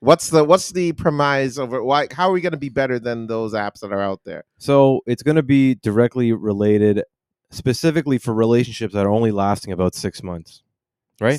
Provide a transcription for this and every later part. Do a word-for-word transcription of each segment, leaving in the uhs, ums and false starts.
What's the what's the premise of it? Why? How are we going to be better than those apps that are out there? So it's going to be directly related, specifically for relationships that are only lasting about six months, right?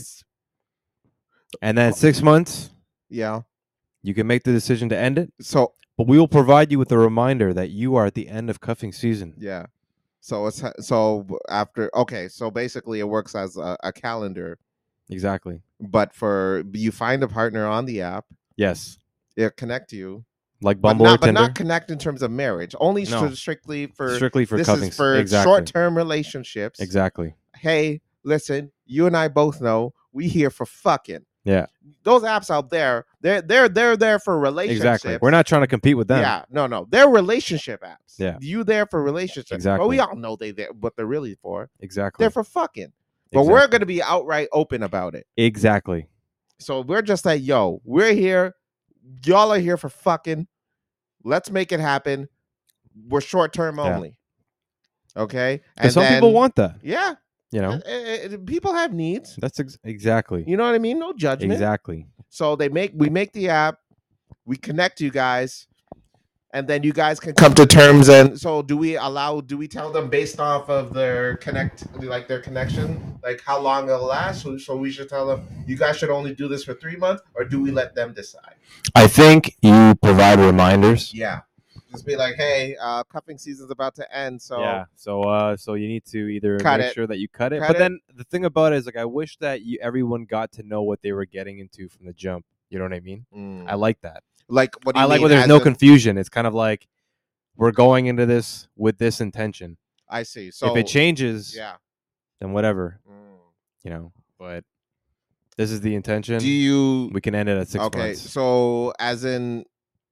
And then six months, Yeah. you can make the decision to end it. So But we will provide you with a reminder that you are at the end of cuffing season. yeah. So it's so after okay. So basically, it works as a, a calendar, Exactly. but for you find a partner on the app, Yes. it connect you, Like but Bumble or not but Tinder. not connect in terms of marriage. Only No. stri- strictly for Strictly for this cuffing. is for exactly. short term relationships. Exactly. Hey, listen, you and I both know we here for fucking. Yeah. Those apps out there, they're they're they're there for relationships. Exactly. We're not trying to compete with them. Yeah, no, no, they're relationship apps. Yeah. You there for relationships. Exactly. But we all know they there what they're really for. Exactly. They're for fucking. But exactly. we're gonna be outright open about it. Exactly. So we're just like, yo, we're here. Y'all are here for fucking. Let's make it happen. We're short term Yeah. only. Okay. And some people want that. Yeah. You know, Uh, uh, people have needs. that's ex- exactly. You know what I mean? No judgment. Exactly. So they make we make the app, we connect you guys, and then you guys can come to terms. And so, do we allow? Do we tell them based off of their connect, like their connection, like how long it'll last? So, so we should tell them you guys should only do this for three months, or do we let them decide? I think you provide reminders. Yeah, just be like, hey, uh, cuffing season's about to end, so Yeah. So uh so you need to either Cut make it. sure that you cut it. Cut but it. then the thing about it is like I wish that you everyone got to know what they were getting into from the jump. You know what I mean? Mm. I like that. like what do you I like mean, when there's as no in- confusion. It's kind of like we're going into this with this intention. I see. So if it changes, yeah. then whatever, Mm. you know. But this is the intention. Do you we can end it at six okay? months. So as in,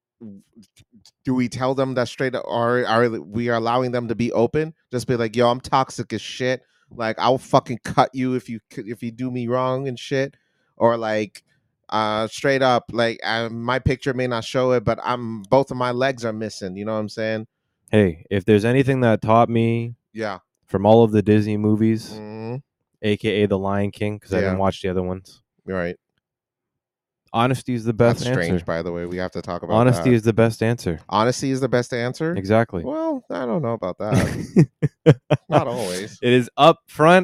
do we tell them that straight up, or are we are allowing them to be open? Just be like, yo, I'm toxic as shit. Like I'll fucking cut you if you if you do me wrong and shit. Or like, uh, straight up, like uh, my picture may not show it, but I'm both of my legs are missing. You know what I'm saying? Hey, if there's anything that taught me Yeah. from all of the Disney movies, Mm-hmm. aka The Lion King, because I Yeah. didn't watch the other ones, Right. honesty is the best That's strange, answer. by the way. We have to talk about Honesty that. is the best answer. Honesty is the best answer. Exactly. Well, I don't know about that. Not always. It is up front.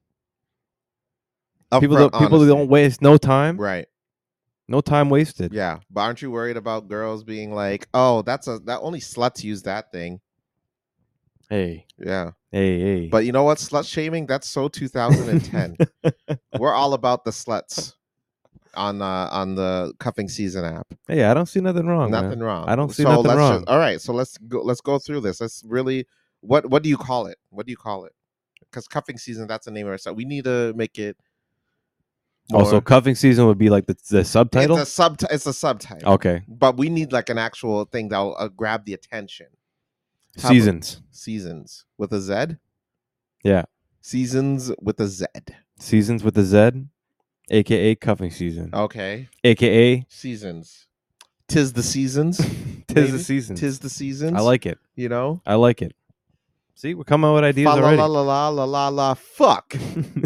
people Upfront don't people honesty. don't waste no time. Right. No time wasted. Yeah, but aren't you worried about girls being like, "Oh, that's a that only sluts use that thing." Hey, Yeah, hey, hey. but you know what? Slut shaming, that's so two thousand ten. We're all about the sluts on uh, on the cuffing season app. Hey, I don't see nothing wrong. Nothing man. wrong. I don't see so nothing let's wrong. Just, all right, so let's go. Let's go through this. Let's really. What what do you call it? What do you call it? Because cuffing season, that's the name of it. So we need to make it. Also, more- cuffing season would be like the, the subtitle. It's a sub. It's a subtitle. Okay. But we need like an actual thing that'll uh, grab the attention. How about- Seasons. Seasons with a Z. Yeah. Seasons with a Z. Seasons with the Z, aka cuffing season, Okay. aka Seasons. Tis the seasons. tis maybe? the season. Tis the seasons. I like it. You know. I like it. See, we're coming up with ideas Fa la already. la la la la la la. Fuck.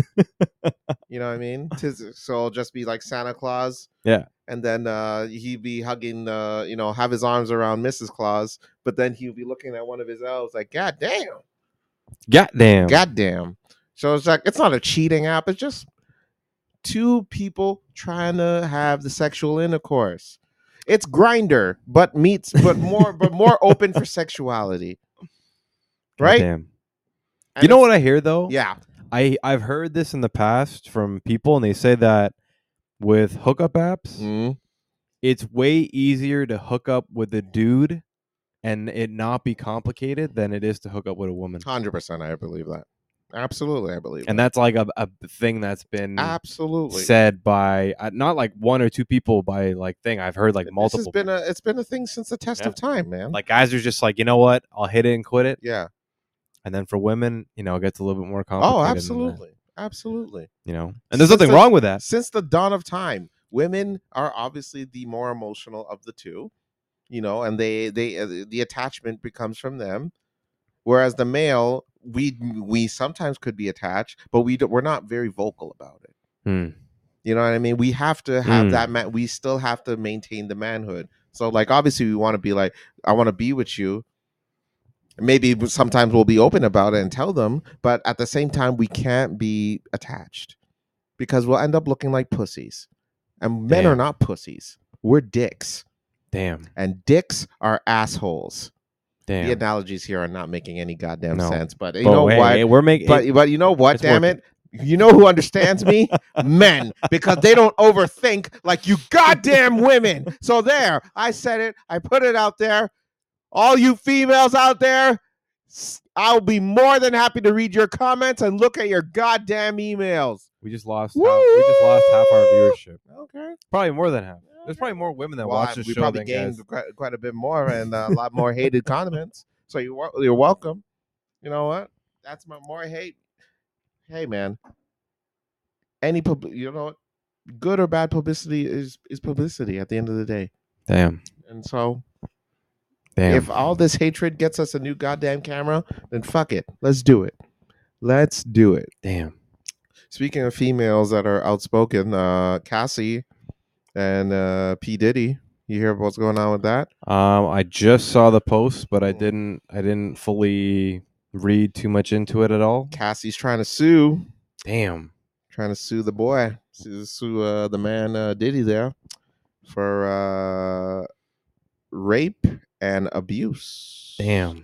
You know what I mean? Tis, so it'll just be like Santa Claus. Yeah. And then uh, he'd be hugging, uh, you know, have his arms around Missus Claus, but then he'll be looking at one of his elves like, God damn. Goddamn. God damn. So it's like, it's not a cheating app. It's just two people trying to have the sexual intercourse. It's Grinder, but meets, but more, but more open for sexuality. Right? Goddamn. And You know it's- what I hear though? Yeah. I I've heard this in the past from people, and they say that with hookup apps, Mhm. it's way easier to hook up with a dude and it not be complicated than it is to hook up with a woman. one hundred percent I believe that. Absolutely, I believe And that. that's like a, a thing that's been Absolutely said by uh, not like one or two people by like thing. I've heard like This multiple. has been a it's been a thing since the test Yeah. of time, man. like guys are just like, you know what? I'll hit it and quit it. yeah. And then for women, you know, it gets a little bit more complicated. Oh, than that, absolutely. Absolutely. you know, and there's Since nothing the- wrong with that. Since the dawn of time, women are obviously the more emotional of the two, you know, and they they uh, the attachment becomes from them, whereas the male, we we sometimes could be attached, but we do, we're not very vocal about it. Hmm. You know what I mean? We have to have Mm. that man. We still have to maintain the manhood. So like, obviously, we want to be like, I want to be with you. Maybe sometimes we'll be open about it and tell them, but at the same time, we can't be attached because we'll end up looking like pussies. And men are Damn. not pussies. We're dicks. Damn. And dicks are assholes. Damn. The analogies here are not making any goddamn No. sense. But you But know hey, what? hey, we're making. But but you know what? it's Damn working. it! You know who understands me? Men, because they don't overthink like you goddamn women. So there, I said it. I put it out there. All you females out there, I'll be more than happy to read your comments and look at your goddamn emails. We just lost. Half, we just lost half our viewership. Okay, probably more than half. There's probably more women that well, watch the we show probably than gained guys. quite, quite a bit more and uh, a lot more hated comments. So you're you're welcome. You know what? That's my more hate. Hey man, any pub, you know what? Good or bad publicity is is publicity at the end of the day. Damn. And so, Damn. if all this hatred gets us a new goddamn camera, then fuck it. Let's do it. Let's do it. Damn. Speaking of females that are outspoken, uh, Cassie and uh, P Diddy. You hear what's going on with that? Um, I just saw the post, but I Mm. didn't. I didn't fully read too much into it at all. Cassie's trying to sue. Damn. Trying to sue the boy. Sue, sue uh, the man uh, Diddy there for uh, rape and abuse. Damn.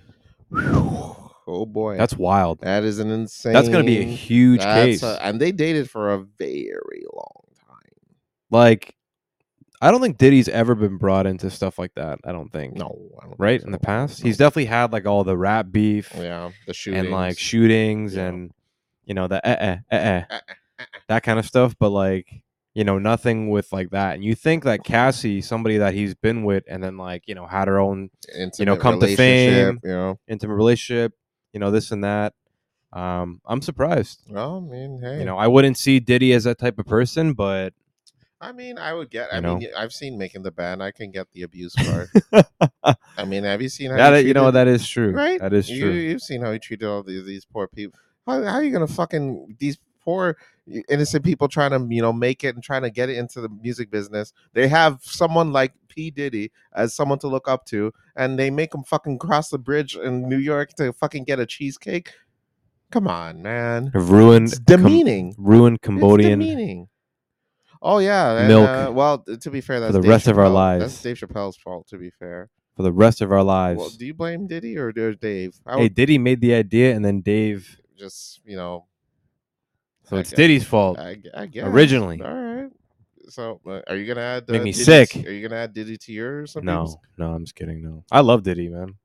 Oh boy, That's wild. that is an insane. That's gonna be a huge that's case. a- and they dated for a very long time. Like, I don't think Diddy's ever been brought into stuff like that. I don't think. No, I don't Right think in the so. past, No. he's definitely had like all the rap beef Yeah, the shootings and like shootings Yeah. and you know the eh eh eh eh Uh, uh, uh, that kind of stuff. But like you know nothing with like that. And you think that Cassie, somebody that he's been with, and then like you know had her own intimate come to relationship, fame. You know, intimate relationship, you know this and that. Um, I'm surprised. well, I mean, hey, You know, I wouldn't see Diddy as that type of person, but I mean, I would get. I You mean, know? I've seen Making the Band. I can get the abuse part. I mean, have you seen how that he you know treated- that is true. right? That is You, true. you've seen how he treated all these these poor people. How, how are you gonna fucking these poor innocent people trying to you know make it and trying to get it into the music business? They have someone like P Diddy as someone to look up to, and they make him fucking cross the bridge in New York to fucking get a cheesecake. Come on, man. Ruined, It's demeaning. Com- ruined It's Cambodian demeaning. Oh yeah, and, milk uh, well, to be fair, that's the Dave rest of our Chappelle- That's lives. Dave Chappelle's fault. To be fair, for the rest of our lives. well, do you blame Diddy or or Dave? I Hey, would Diddy made the idea, and then Dave. just you know. So I it's guess- Diddy's fault. I, I guess Originally. All right. So, uh, are you gonna add? Make uh, me Diddy sick. To, are you gonna add Diddy to yours? Some No, people's- no, I'm just kidding. No, I love Diddy, man.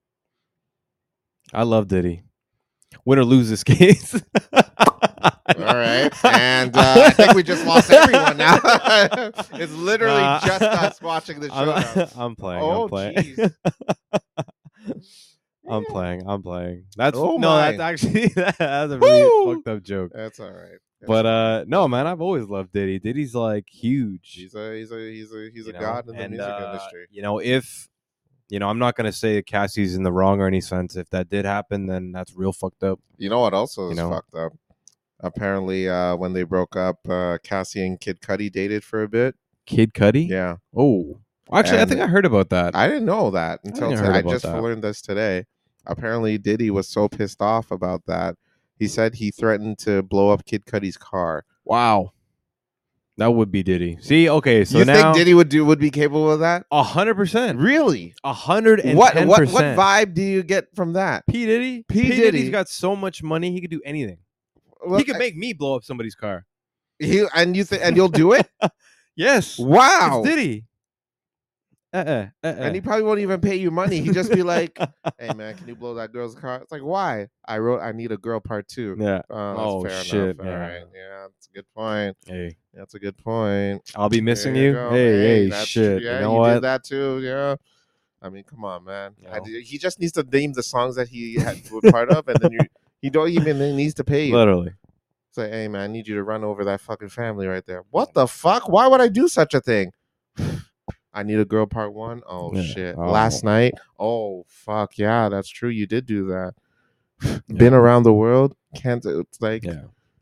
I love Diddy. Win or lose this case. All right, and uh, I think we just lost everyone now. It's literally Uh, just us watching the show. I'm, now. I'm playing. Oh, I'm playing. jeez. I'm playing. I'm playing. That's Oh, no. my. That's actually that's a really Woo! fucked up joke. That's all right. That's But all right. uh, no, man. I've always loved Diddy. Diddy's like huge. he's a he's a he's a he's you a know? god in the And, music uh, industry. You know, if you know, I'm not gonna say that Cassie's in the wrong or any sense. If that did happen, then that's real fucked up. You know what also you is know? fucked up? Apparently, uh, when they broke up, uh, Cassie and Kid Cudi dated for a bit. Kid Cudi. Yeah, Oh, actually, I And think I heard about that. I didn't know that until think I today. heard I about just that. learned this today. Apparently, Diddy was so pissed off about that. He said he threatened to blow up Kid Cudi's car. Wow, that would be Diddy. See, okay, so you now think Diddy would do would be capable of that? a hundred percent, Really? a hundred and What ten what what percent. vibe do you get from that? P Diddy, P. Diddy's Diddy. got so much money, he could do anything. Well, he could make me blow up somebody's car. he and you th- and you'll do it? Yes, Wow. it's Diddy. Uh-uh, uh-uh. And he probably won't even pay you money. He'd just be like, "Hey man, can you blow that girl's car?" It's like, why? I wrote, "I need a girl part two. yeah. Oh, that's Oh, fair shit, enough. yeah. All right, yeah, that's a good point. Hey, That's a good point. I'll be missing There you. go. Hey, hey, that's shit. true. Yeah, you know you what? did that too. Yeah. I mean, come on, man. You I know. d- he just needs to name the songs that he had was part of, and then you he don't even needs to pay you. Literally. Say, hey man, I need you to run over that fucking family right there. What the fuck? Why would I do such a thing? I need a girl part one. Oh Yeah. shit. Oh. Last night. Oh fuck yeah, that's true. You did do that. Been around the world. Can't it's like Yeah.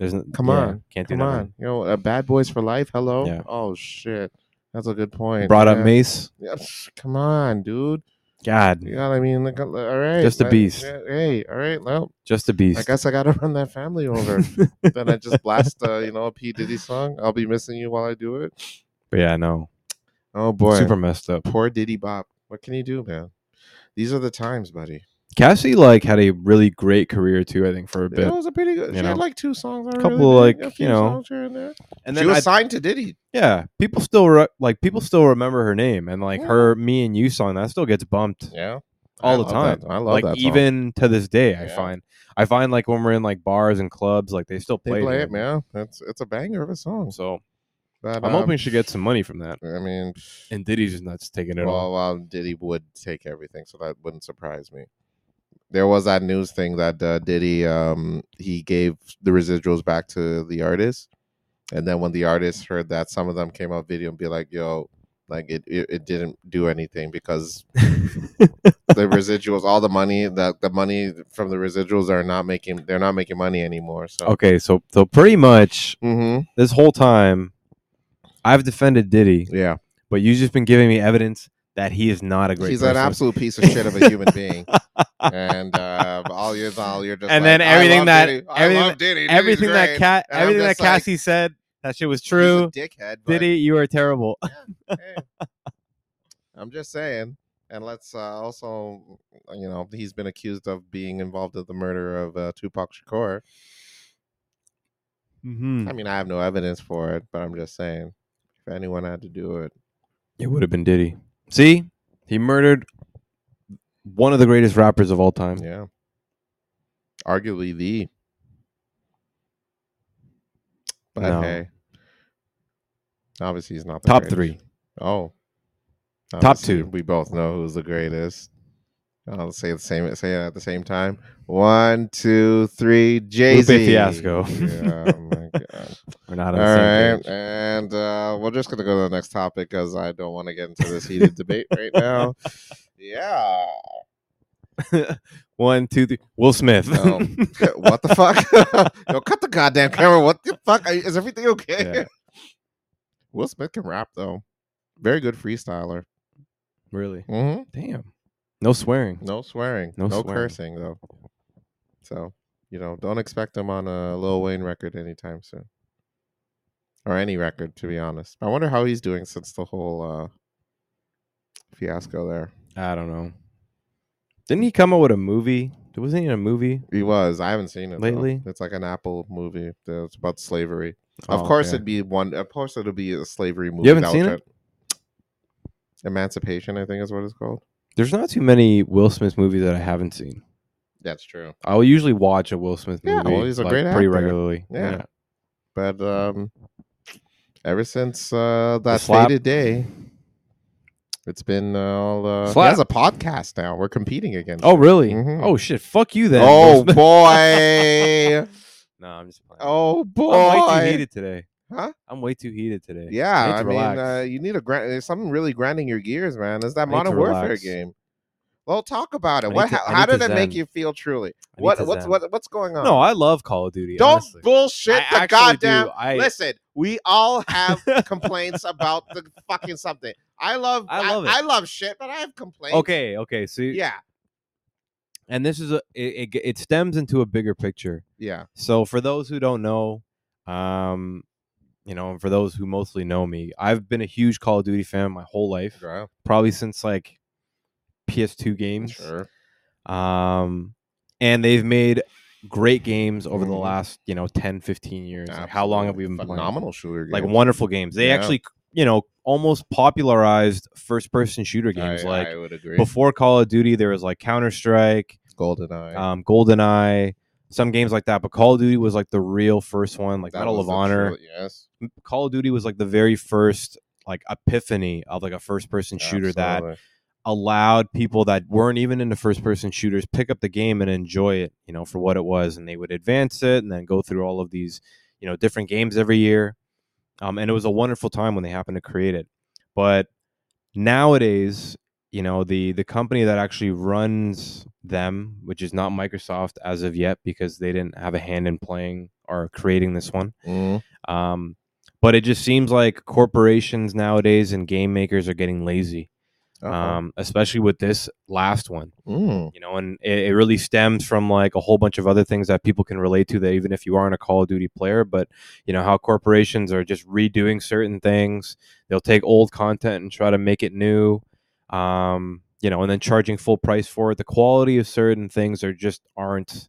There's n- Come yeah, on, can't do come that on. one. You know, uh, Bad Boys for Life. Hello. Yeah. Oh shit, that's a good point. Brought up yeah. Mace. Yeah, come on, dude. God, You know what I mean? Like, all right, Just a let- beast. yeah, Hey, all right. Well, just a beast. I guess I gotta run that family over. Then I just blast, uh, you know, a P Diddy song. I'll be missing you while I do it. But yeah, no, Oh boy, super messed up. poor Diddy Bop. What can you do, man? These are the times, buddy. Cassie like had a really great career too. I think for a It bit, was a pretty good. you She know. had like two songs. I Couple really of, dig. like, a few you know, songs here and there. and She then was I, signed to Diddy. yeah, people still re- like people still remember her name, and like Yeah. her "Me and You" song that still gets bumped Yeah, all I the love time. that. I love like that song. even to this day, I Yeah. find I find like when we're in like bars and clubs, like they still They play, play it. it, man. It's it's a banger of a song. So But I'm um, hoping she gets some money from that. I mean, And Diddy's just not taking it all. well, well, Diddy would take everything, so that wouldn't surprise me. There was that news thing that uh, Diddy um he gave the residuals back to the artist, and then when the artists heard that, some of them came out video and be like, "Yo, like it it, it didn't do anything because the residuals, all the money that the money from the residuals are not making they're not making money anymore." So Okay, so so pretty much mm-hmm. this whole time, I've defended Diddy, yeah, but you've just been giving me evidence that he is not a great he's person. an absolute piece of shit of a human being. And uh, all you're all you're just and like, then everything I love that Diddy. I everything love Diddy. Diddy's everything that great. cat And I'm everything that just like, Cassie said, that shit was he's a true. dickhead, but Diddy, you are terrible. yeah, hey, I'm just saying. And let's uh, also, you know, he's been accused of being involved in the murder of uh, Tupac Shakur. Mm-hmm. I mean, I have no evidence for it, but I'm just saying, if anyone had to do it, It would have been Diddy. See, he murdered one of the greatest rappers of all time. yeah, arguably the. But No. hey, obviously he's not the Top greatest. three. Oh, Top obviously, two. We both know who's the greatest. I'll say the same. Say it at the same time. One, two, three. Jay Z. Lupe Fiasco. Yeah, oh my god. We're not on All the same right, page. and uh, we're just gonna go to the next topic because I don't want to get into this heated debate right now. Yeah. One, two, three. Will Smith. No. What the fuck? No, cut the goddamn camera. What the fuck? Are you- Is everything okay? Yeah. Will Smith can rap though. Very good freestyler. Really? Mm-hmm. Damn. No swearing. No swearing. No No, swearing. cursing though. So, you know, don't expect him on a Lil Wayne record anytime soon. Or any record, to be honest. I wonder how he's doing since the whole uh, fiasco there. I don't know. Didn't he come out with a movie? Wasn't he in a movie? He was. I haven't seen it though. Lately? It's like an Apple movie. It's about slavery. Of Oh, course, okay. it'd be one. Of course, it'll be a slavery movie. You haven't that seen would it? try- Emancipation, I think is what it's called. There's not too many Will Smith movies that I haven't seen. That's true. I will usually watch a Will Smith Yeah, movie. well, he's a like, great pretty actor. regularly. Yeah. But um, ever since uh, that slap. fated day, it's been uh, all. Uh, he Slap. has a podcast now. We're competing against. Oh him. really? Mhm. Oh shit! Fuck you then. Oh Will Smith. boy! No, I'm just playing. Oh boy! I'm way too heated today. Huh? I'm way too heated today. Yeah, I, need I to mean, relax. uh, you need a gra- there's something really grinding your gears, man. Is that I need Modern to Warfare relax. game? Well, talk about it. I What? need to- How, I how need did to it make zen. you feel? Truly, I need what? to What's zen. what? What's going on? no, I love Call of Duty. Don't honestly. bullshit I the actually goddamn. do. I- Listen, we all have complaints about the fucking something. I love. I love it. I, love shit, but I have complaints. Okay, okay. So Yeah. and this is a it, it, it stems into a bigger picture. Yeah. So for those who don't know, um, you know, and for those who mostly know me, I've been a huge Call of Duty fan my whole life, Sure. probably since like P S two games. Sure. Um, and they've made great games over the Mhm. last, you know, ten, fifteen years. Like, how long have we been playing? Phenomenal shooter games. Like wonderful games. They Yeah. actually, you know, almost popularized first-person shooter games. I, like I would agree. before Call of Duty, there was like Counter-Strike, GoldenEye. um, GoldenEye, some games like that. But Call of Duty was like the real first one, like That Medal was of the Honor. true- yes. Call of Duty was like the very first like epiphany of like a first-person shooter that Absolutely. allowed people that weren't even into first-person shooters pick up the game and enjoy it, you know, for what it was, and they would advance it and then go through all of these, you know, different games every year. Um, and it was a wonderful time when they happened to create it. But nowadays, you know, the the company that actually runs them, which is not Microsoft as of yet, because they didn't have a hand in playing or creating this one. Mm. Um, but it just seems like corporations nowadays and game makers are getting lazy, Uh-oh. um, especially with this last one. Mm. You know, and it, it really stems from like a whole bunch of other things that people can relate to, that even if you aren't a Call of Duty player, but you know how corporations are just redoing certain things. They'll take old content and try to make it new, um, you know, and then charging full price for it. The quality of certain things are just aren't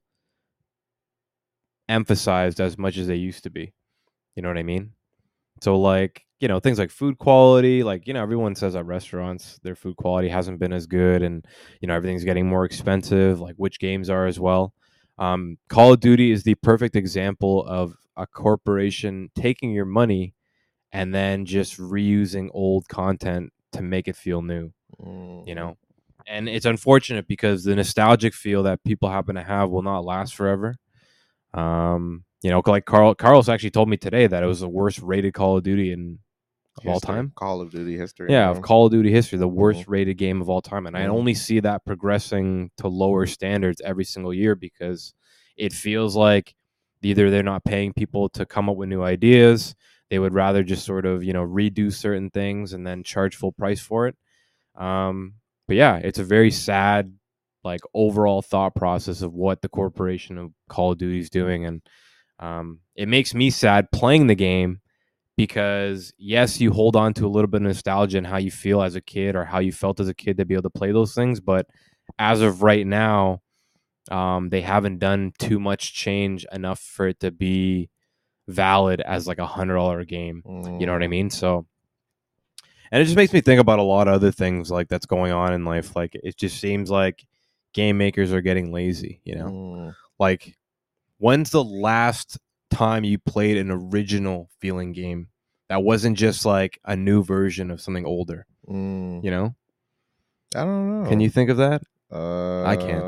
emphasized as much as they used to be. You know what I mean? So like, you know, things like food quality, like, you know, everyone says at restaurants their food quality hasn't been as good, and, you know, everything's getting more expensive, like which games are as well. Um, Call of Duty is the perfect example of a corporation taking your money and then just reusing old content to make it feel new, Mm. you know? And it's unfortunate because the nostalgic feel that people happen to have will not last forever. Um, you know, like Carl Carlos actually told me today that it was the worst rated Call of Duty in of all History. time. Call of Duty history. Yeah, you of know? Call of Duty history, the worst Mhm. rated game of all time. And I Mhm. only see that progressing to lower standards every single year, because it feels like either they're not paying people to come up with new ideas, they would rather just sort of, you know, redo certain things and then charge full price for it. Um, but yeah, it's a very sad, like, overall thought process of what the corporation of Call of Duty is doing. And um, it makes me sad playing the game, because yes, you hold on to a little bit of nostalgia and how you feel as a kid or how you felt as a kid to be able to play those things. But as of right now, um, they haven't done too much change enough for it to be valid as like a hundred dollar game. Mm. You know what I mean? So, and it just makes me think about a lot of other things like that's going on in life. Like it just seems like game makers are getting lazy, you know? Mm. Like, when's the last time you played an original feeling game that wasn't just like a new version of something older? Mm. You know? I don't know. Can you think of that? Um, I can't.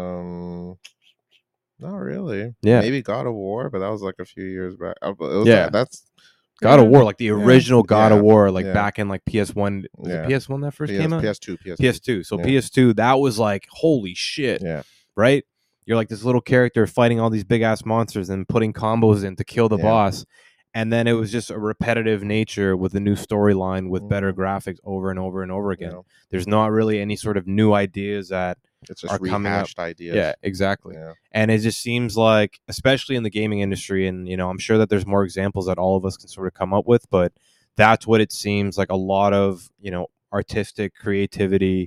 Not really. Yeah. Maybe God of War, but that was like a few years back. Uh, but It was Yeah. like, that's God yeah, of War, like the yeah, original God yeah, of War, like yeah. back in like P S one. Was Yeah. it P S one that first PS, came out? P S two, P S two. P S two. So Yeah. P S two, that was like, holy shit. Yeah. Right? You're like this little character fighting all these big ass monsters and putting combos in to kill the Yeah. boss. And then it was just a repetitive nature with a new storyline with better Mhm. graphics over and over and over again. Yeah. There's not really any sort of new ideas that It's just are coming up. rehashed ideas. Yeah, exactly. Yeah. And it just seems like, especially in the gaming industry, and you know, I'm sure that there's more examples that all of us can sort of come up with, but that's what it seems like. A lot of, you know, artistic creativity.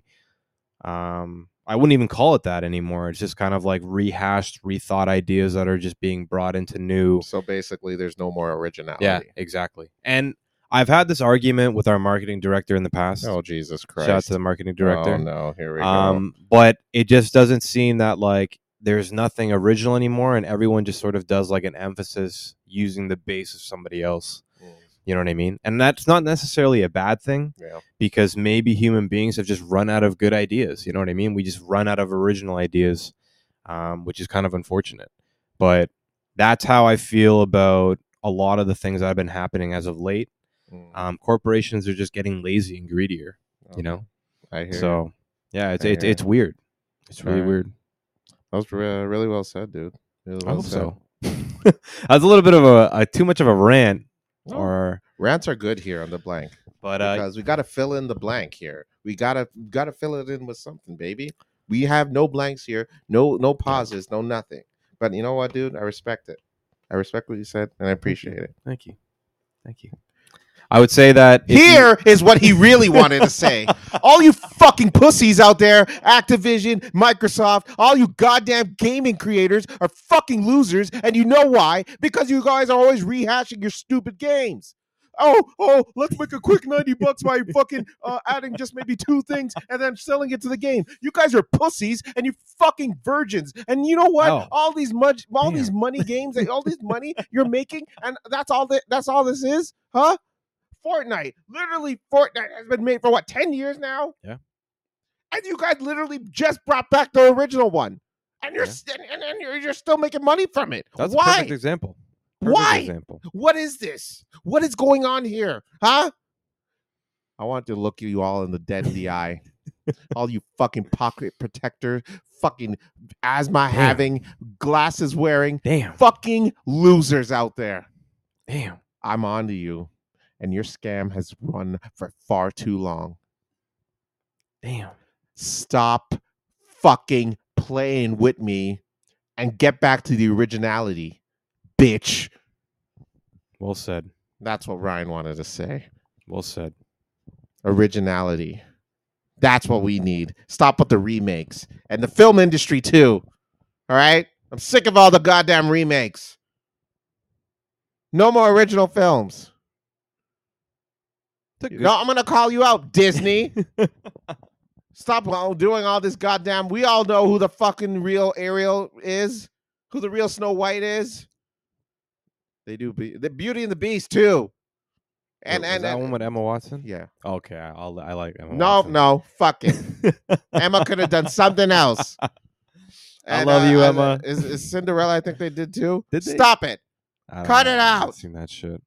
Um, I wouldn't even call it that anymore. It's just kind of like rehashed, rethought ideas that are just being brought into new. So basically, there's no more originality. Yeah, exactly. And I've had this argument with our marketing director in the past. Oh, Jesus Christ. Shout out to the marketing director. Oh, no. Here we Um, but it just doesn't seem that like there's nothing original anymore, and everyone just sort of does like an emphasis using the base of somebody else. go. Mm. You know what I mean? And that's not necessarily a bad thing, Yeah. because maybe human beings have just run out of good ideas. You know what I mean? We just run out of original ideas, um, which is kind of unfortunate. But that's how I feel about a lot of the things that have been happening as of late. Mm. Um, corporations are just getting lazy and greedier, Oh, you know? I hear you. So, yeah, it's I it's hear it's weird. It's really Alright. weird. That was re- really well said, dude. Really I well hope said. so. That's a little bit of a, a too much of a rant, No. or Rants are good here on the blank. but uh, Because we got to fill in the blank here. We gotta gotta fill it in with something, baby. We have no blanks here, no no pauses, no nothing. But you know what, dude? I respect it. I respect what you said, and I appreciate it. thank you, thank you. I would say that if you- Here is what he really wanted to say. All you fucking pussies out there, Activision, Microsoft, all you goddamn gaming creators are fucking losers, and you know why? Because you guys are always rehashing your stupid games. Oh, oh, let's make a quick ninety bucks by fucking uh, adding just maybe two things and then selling it to the game. You guys are pussies and you fucking virgins. And you know what? Oh. All these much, all Damn. these money games, all this money you're making, and that's all that. That's all this is, huh? Fortnite, literally, Fortnite has been made for what, ten years now? Yeah. And you guys literally just brought back the original one, and you're Yeah. st- and, and you're, you're still making money from it. That's a Why? perfect example. Perfect Why? example. What is this? What is going on here? Huh? I want to look you all in the dead in the eye All you fucking pocket protector, fucking asthma having, glasses wearing, Damn. fucking losers out there. Damn. I'm on to you. And your scam has run for far too long. Damn. Stop fucking playing with me and get back to the originality, bitch. Well said. That's what Ryan wanted to say. Well said. Originality. That's what we need. Stop with the remakes. And the film industry, too. All right? I'm sick of all the goddamn remakes. No more original films. Good... No, I'm going to call you out, Disney. Stop doing all this goddamn... We all know who the fucking real Ariel is. Who the real Snow White is. They do... Be- the Beauty and the Beast, too. And, Wait, and, that and one with Emma Watson? Yeah. Okay, I'll, I like Emma No, Watson. no. Fuck it. Emma could have done something else. I love you, uh, Emma. Is, is Cinderella, I think they did, too. Did they? Stop it. I don't Cut know. it I haven't out. seen that shit.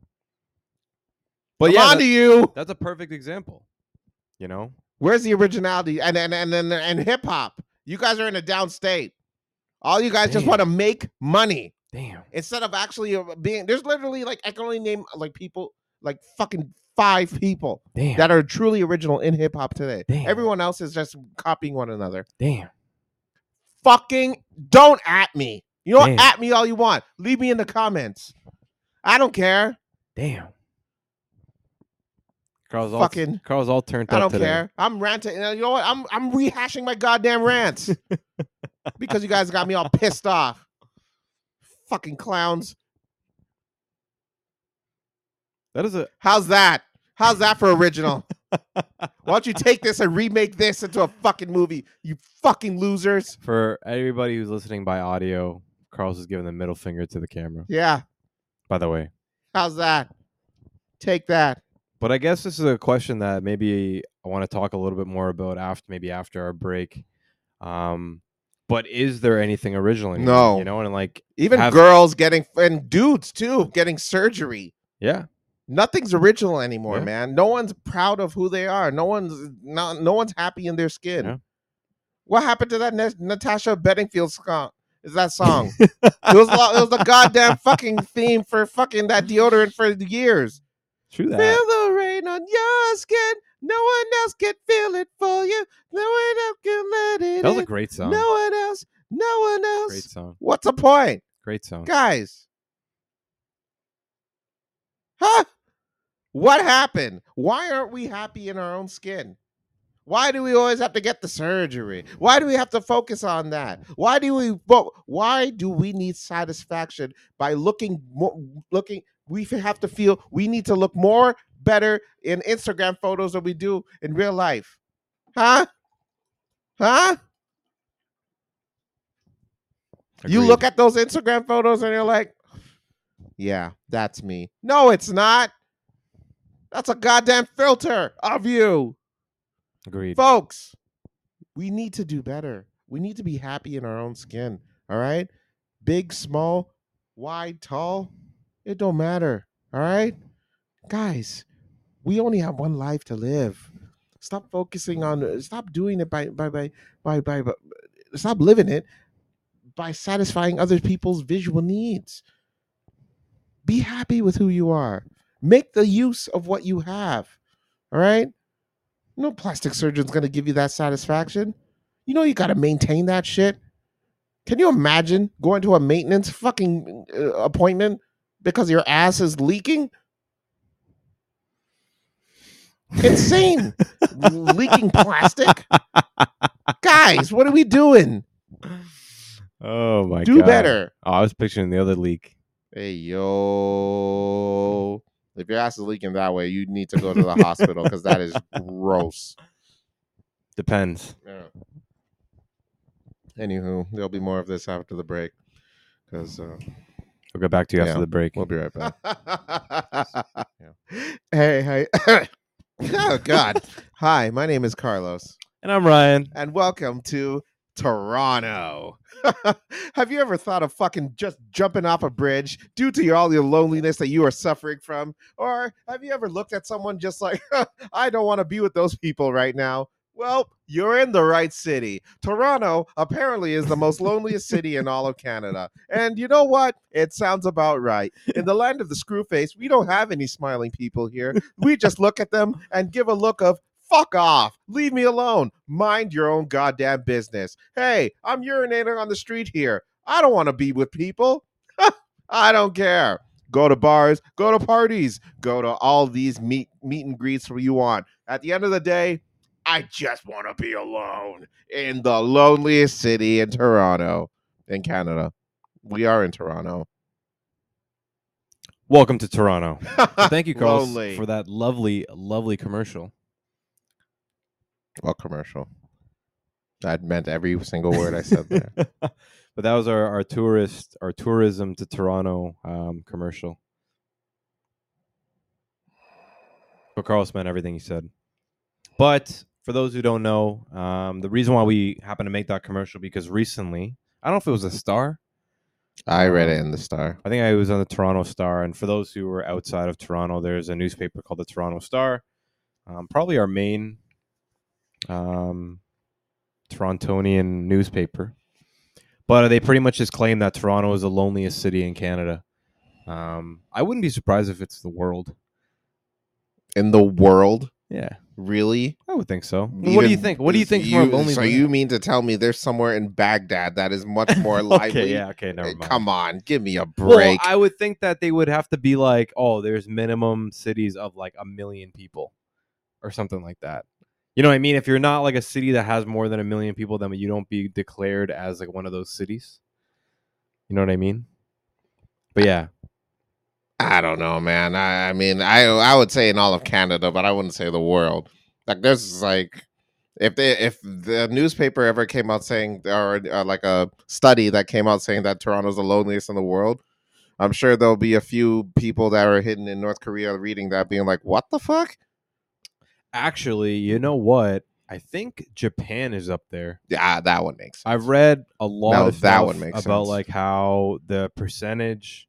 But I'm yeah, on that- to you. that's a perfect example. You know? Where's the originality and and and and, and hip hop? You guys are in a down state. All you guys just Damn. want to make money Damn. instead of actually uh, being. There's literally like I can only name like people like fucking five people Damn. that are truly original in hip hop today. Damn. Everyone else is just copying one another. Damn. Fucking don't at me. You know what? Damn. At me all you want. Leave me in the comments. I don't care. Damn. Carl's all Fucking- Carl's all turned I up don't today. care. I'm ranting. You know what? I'm I'm rehashing my goddamn rants because you guys got me all pissed off. Fucking clowns. That is a How's that? How's that for original? Why don't you take this and remake this into a fucking movie? You fucking losers. for everybody who's listening by audio. Carl's is giving the middle finger to the camera. Yeah. By the way, How's that? Take that. but I guess this is a question that maybe I want to talk a little bit more about after maybe after our break. Um, but is there anything original anymore? No. You know, and like Even have- girls getting and dudes too getting surgery. yeah, Nothing's original anymore, Yeah. man. No one's proud of who they are. No one's not. No one's happy in their skin. Yeah. What happened to that Na- Natasha Bedingfield song? Is that song? it was lo- it was the goddamn fucking theme for fucking that deodorant for years. true that. Feel the rain on your skin. No one else can feel it for you. No one else can let it That was in. a great song. No one else. No one else. Great song. What's the point, Great song. guys? Huh? What happened? Why aren't we happy in our own skin? Why do we always have to get the surgery? Why do we have to focus on that? Why do we? But why do we need satisfaction by looking more? Looking, we have to feel we need to look more better in Instagram photos than we do in real life, huh? Huh? You Agreed. look at those Instagram photos and you're like, yeah, that's me. No, it's not. That's a goddamn filter of you. Agreed. Folks, we need to do better. We need to be happy in our own skin. All right? Big, small, wide, tall, it don't matter. All right? Guys, we only have one life to live. Stop focusing on stop doing it by by by by by, by stop living it by satisfying other people's visual needs. Be happy with who you are. Make the use of what you have. All right? No plastic surgeon's going to give you that satisfaction. You know you got to maintain that shit. Can you imagine going to a maintenance fucking uh, appointment because your ass is leaking? Insane. Leaking plastic? Guys, what are we doing? Oh my Do god. better. Oh, I was picturing the other leak. Hey, yo. If your ass is leaking that way, you need to go to the hospital because that is gross. Depends. Yeah. Anywho, there'll be more of this after the break because uh, We'll get back to you after Yeah. the break. we'll be right back. Hey, hey. Oh, God. Hi, my name is Carlos, And I'm Ryan. and welcome to Toronto. Have you ever thought of fucking just jumping off a bridge due to your, all your loneliness that you are suffering from? Or have you ever looked at someone just like, I don't want to be with those people right now? Well, you're in the right city. Toronto apparently is the most loneliest city in all of Canada. And you know what? It sounds about right. In the land of the screwface, we don't have any smiling people here. We just look at them and give a look of fuck off. Leave me alone. Mind your own goddamn business. Hey, I'm urinating on the street here. I don't want to be with people. I don't care. Go to bars, go to parties, go to all these meet meet and greets you want. At the end of the day, I just want to be alone in the loneliest city in Toronto, in Canada. We are in Toronto. Welcome to Toronto. So thank you, Carlos, Lonely. for that lovely, lovely commercial. What commercial? That meant every single word I said there. But that was our, our tourist, our tourism to Toronto um, commercial. But Carlos meant everything he said. But for those who don't know, um, the reason why we happened to make that commercial because recently, I don't know if it was a Star. I read Um, it in the Star. I think I was on the Toronto Star. And for those who are outside of Toronto, there's a newspaper called the Toronto Star. Um, probably our main um, Torontonian newspaper. But they pretty much just claim that Toronto is the loneliest city in Canada. Um, I wouldn't be surprised if it's the world. In the world? Yeah, Really? I would think so. Even- what do you think? What do you think you, for a lonely? So land? you mean to tell me there's somewhere in Baghdad that is much more lively? Okay, yeah, okay, never Uh, mind. Come on, give me a Well, break. I would think that they would have to be like, oh, there's minimum cities of like a million people or something like that. You know what I mean? If you're not like a city that has more than a million people, then you don't be declared as like one of those cities. You know what I mean? But yeah, I don't know, man. I, I mean, I I would say in all of Canada, but I wouldn't say the world. Like, there's like, if they if the newspaper ever came out saying, or uh, like a study that came out saying that Toronto's the loneliest in the world, I'm sure there'll be a few people that are hidden in North Korea reading that, being like, "What the fuck?" actually, you know what? I think Japan is up there. Yeah, that one makes sense. I've read a lot Now of that stuff one makes about sense. like how the percentage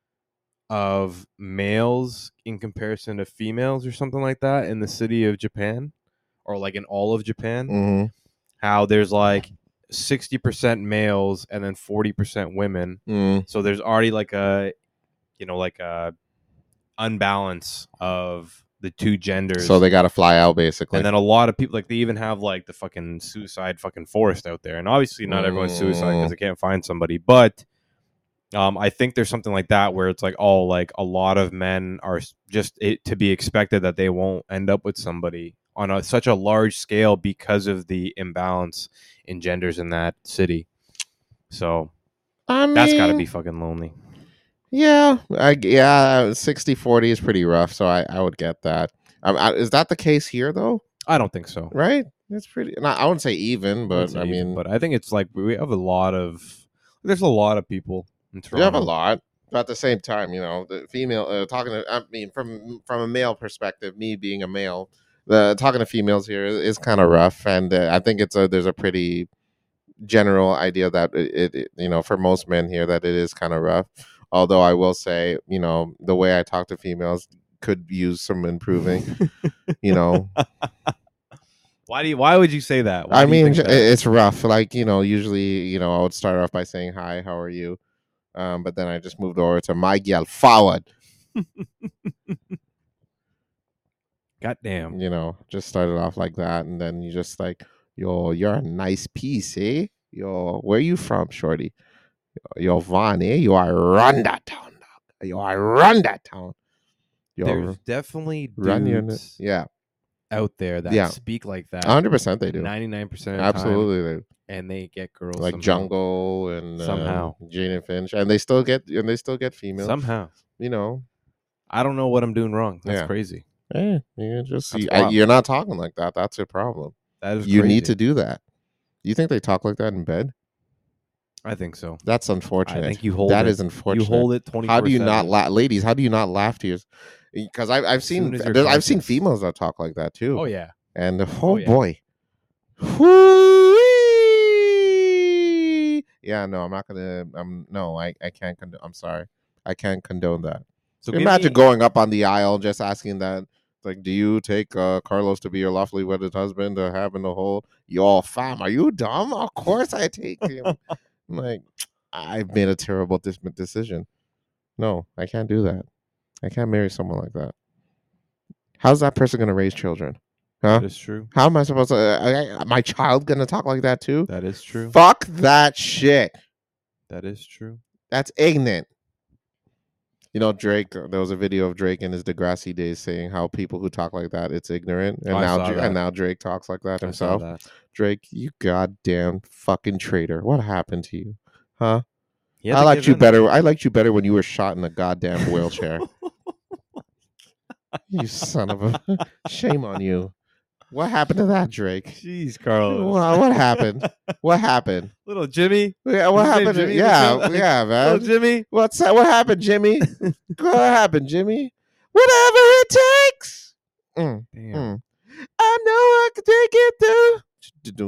of males in comparison to females or something like that in the city of Japan or like in all of Japan, Mm-hmm. how there's like sixty percent males and then forty percent women. Mm. So there's already like a, you know, like a unbalance of the two genders. So they got to fly out, basically. And then a lot of people, like, they even have like the fucking suicide fucking forest out there. And obviously not everyone's suicide because they can't find somebody. But um, I think there's something like that where it's like, oh, like a lot of men are s- just it, to be expected that they won't end up with somebody on a, such a large scale because of the imbalance in genders in that city. So I mean, that's got to be fucking lonely. Yeah, I, yeah, sixty forty is pretty rough, so I, I would get that. Um, I, is that the case here, though? I don't think so. Right? It's pretty. Not, I wouldn't say even, I but wouldn't say I even, mean, but I think it's like we have a lot of, there's a lot of people in Toronto. you have a lot. But at the same time, you know, the female uh, talking to. I mean, from from a male perspective, me being a male, the talking to females here is, is kind of rough, and uh, I think it's a there's a pretty general idea that it, it you know for most men here that it is kind of rough. Although I will say, you know, the way I talk to females could use some improving. You know, Why do you? Why would you say that? Why I do you mean, think it- that? it's rough. Like, you know, usually, you know, I would start off by saying hi, how are you? Um, but then I just moved over to my gal forward. Goddamn. You know, just started off like that, and then you just like, yo, you're a nice piece, eh? Yo, where you from, shorty? Yo, Vaughn, eh? You are run that town, dog. Yo, I run that town. Yo, There's definitely run your dudes yeah, out there that Yeah. speak like that. hundred percent they do. ninety-nine percent of the Absolutely, they do. time, and they get girls Like somehow. Jungle and Somehow. um, Jane and Finch, and they still get and they still get females. Somehow. You know, I don't know what I'm doing wrong. That's Yeah. crazy. eh, you just That's you, I, wild. you're not talking like that. That's your problem. That is You crazy. need to do that. You think they talk like that in bed? I think so. That's unfortunate. I think you hold That it. is unfortunate. You hold it twenty. How do you not laugh, ladies? How do you not laugh to yours? Because I've I've As seen soon as you're there's- I've seen conscious. females that talk like that too. Oh yeah. And oh, Oh, yeah. boy. Whoo-wee! Yeah, no, I'm not gonna. I'm no, I I can't. Condone, I'm sorry, I can't condone that. So give Imagine me- going up on the aisle just asking that Like, do you take uh, Carlos to be your lawfully wedded husband to have in the whole? Yo, fam, are you dumb? Of course I take him. I'm like, I've made a terrible dis- decision. No, I can't do that. I can't marry someone like that. How's that person going to raise children? Huh? That is true. How am I supposed to? Uh, I, my child going to talk like that too? That is true. Fuck that shit. That is true. That's ignorant. You know, Drake, there was a video of Drake in his Degrassi days saying how people who talk like that, it's ignorant. And Oh, I now saw Dra- that. and now Drake talks like that I saw himself. that. Drake, you goddamn fucking traitor. What happened to you? Huh? He had I to liked give you in. better. I liked you better when you were shot in a goddamn wheelchair. You son of a shame on you. What happened to that, Drake? Jeez, Carlos. What, what happened? What happened? Little Jimmy. Yeah, what His name happened? Jimmy? Yeah, Like, yeah, man. Little Jimmy. What's that? What happened, Jimmy? What happened, Jimmy? Whatever it takes. Mm, Damn. mm. I know I can take it through.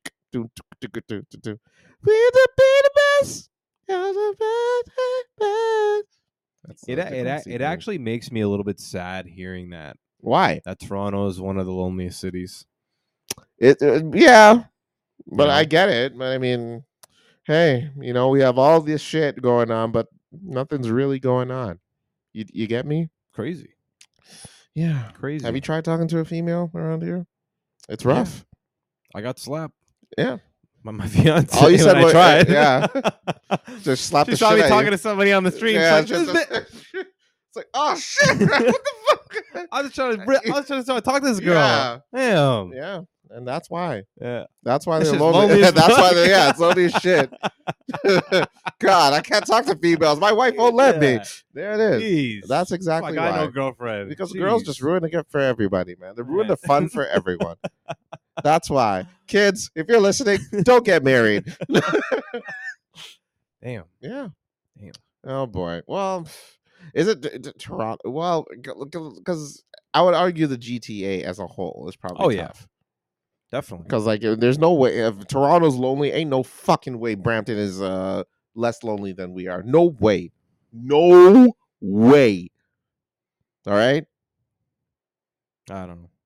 We're the be the best. You're the best, best. That's It the it, Degrassi it thing. actually makes me a little bit sad hearing that. Why? That Toronto is one of the loneliest cities. It uh, yeah, but know? I get it. But I mean, hey, you know, we have all this shit going on, but nothing's really going on. You you get me? Crazy. Yeah. Crazy. Have you tried talking to a female around here? It's Yeah. rough. I got slapped Yeah. by my fiance. All you said when was- I tried. yeah. Just slap She the saw shit me out of talking you. to somebody on the street. Yeah, She's like, it's, "This just- bit-" it's like, oh shit! What the fuck? I was trying to, bri- I was trying to start talking to this girl. Yeah. Damn. Yeah, and that's why. Yeah. That's why That they're shit's lonely. lonely as That's why fuck. they're yeah, it's lonely as shit. God, I can't talk to females. My wife won't let me. Yeah. There it is. Jeez. That's exactly Like, I why. know girlfriend. Because girls just Jeez. ruin it for everybody, man. They ruin Right. the fun for everyone. That's why. Kids, if you're listening, don't get married. Damn. Yeah. Damn. Oh boy. Well, is it d- d- Toronto? Well, because I would argue the G T A as a whole is probably Oh, yeah. tough. Definitely. Because like, there's no way if Toronto's lonely, ain't no fucking way Brampton is uh less lonely than we are. No way. No way. All right. I don't know.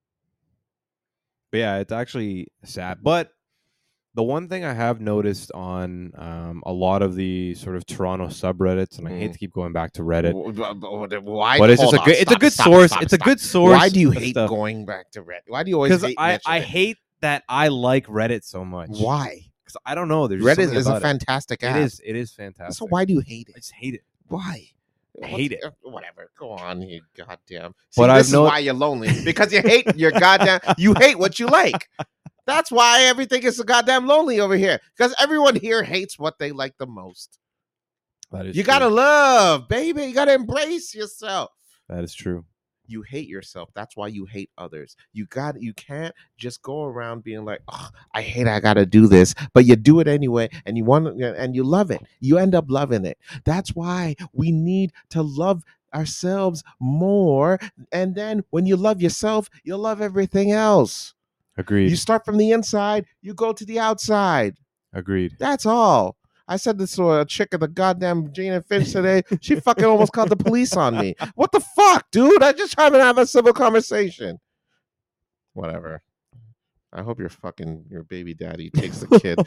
But yeah, it's actually sad. But the one thing I have noticed on um, a lot of the sort of Toronto subreddits, and I hate Mm. to keep going back to Reddit, Why? but it's just hold a on, good, it's a stop, good stop, source. stop, it's a stop. good source. Why do you of hate stuff. going back to Reddit? Why do you always Because hate? I, mentioning I it? hate that I like Reddit so much. Why? Because I don't know. There's Reddit something is a about it. fantastic app. It is. It is fantastic. So why do you hate I it? just hate it. Why? I hate it. Uh, Whatever. Go on, you goddamn. See, But this I've is no- why you're lonely because you hate your goddamn. You hate what you like. That's why everything is so goddamn lonely over here. Because everyone here hates what they like the most. That is You true. gotta love, baby. You gotta embrace yourself. That is true. You hate yourself. That's why you hate others. You got. You can't just go around being like, "Oh, I hate. I gotta do this," but you do it anyway, and you want, and you love it. You end up loving it. That's why we need to love ourselves more. And then when you love yourself, you'll love everything else. Agreed. You start from the inside. You go to the outside. Agreed. That's all. I said this to a chick at the goddamn Jane and Finch today. She fucking almost called the police on me. What the fuck, dude? I just trying to have a civil conversation. Whatever. I hope your fucking your baby daddy takes the kid.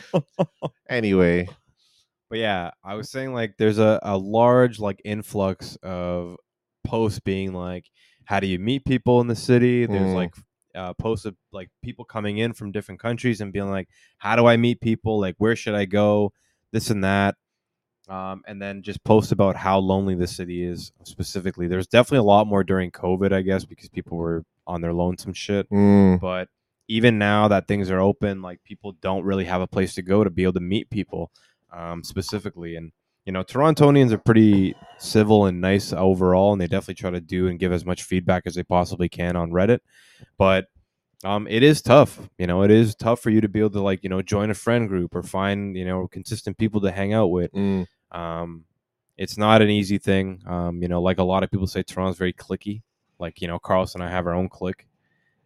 Anyway, But yeah, I was saying like there's a, a large like influx of posts being like, how do you meet people in the city? There's Mm. like uh, posts of like people coming in from different countries and being like, how do I meet people? Like, where should I go? This and that. Um, and then just posts about how lonely the city is specifically. There's definitely a lot more during COVID, I guess, because people were on their lonesome shit. mm, But even now that things are open, like people don't really have a place to go to be able to meet people um, specifically. And, you know, Torontonians are pretty civil and nice overall, and they definitely try to do and give as much feedback as they possibly can on Reddit. But um, it is tough. You know, it is tough for you to be able to, like, you know, join a friend group or find, you know, consistent people to hang out with. mm. Um, it's not an easy thing. Um, you know, like a lot of people say, Toronto's very cliquey. Like, you know, Carlos and I have our own clique.